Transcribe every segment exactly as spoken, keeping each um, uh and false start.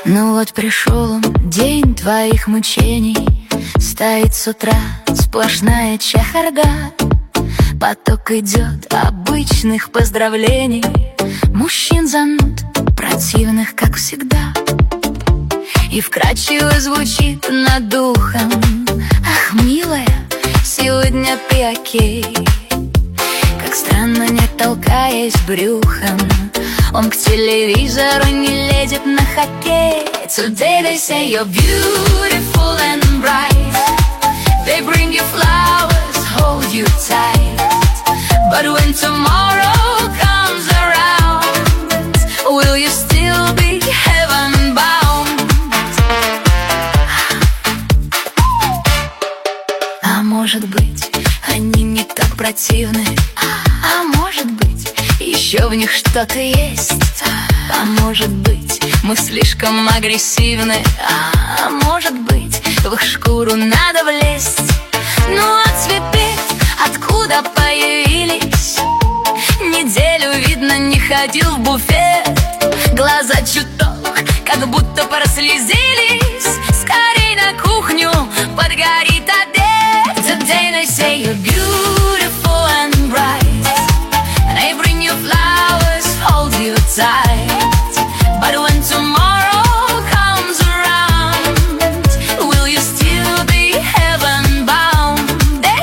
Ну вот пришел он, день твоих мучений. Стоит с утра сплошная чахарда. Поток идет обычных поздравлений, мужчин зануд, противных, как всегда. И вкрадчиво звучит над духом: ах, милая, сегодня ты окей. Как странно, не толкаясь брюхом, он к телевизору не лезет на хоккей. Today they say you're beautiful and bright. They bring you flowers, hold you tight. But when tomorrow comes around, will you still be heaven bound? А может быть, они не так противны, а может быть, еще в них что-то есть. А может быть, мы слишком агрессивны, а может быть, в их шкуру надо влезть. Ну а цветы откуда появились? Неделю, видно, не ходил в буфет. Глаза чуток, как будто прослезились. Скорей на кухню, подгорит обед. Today they say you're beautiful and bright. They bring you flowers, hold you tight. But when tomorrow comes around, will you still be heaven bound? Eh?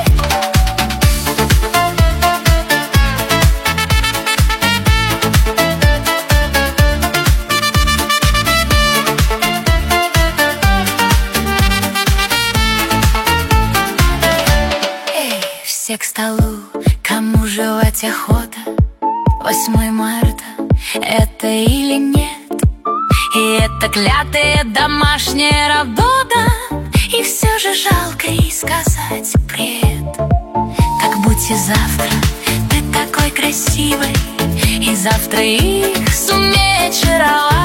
Эй, все к столу, кому жевать охота? восьмое марта, это или нет? И это клятая домашняя работа. И все же жалко ей сказать привет. Как будь и завтра ты такой красивый, и завтра их сумеет чаровать.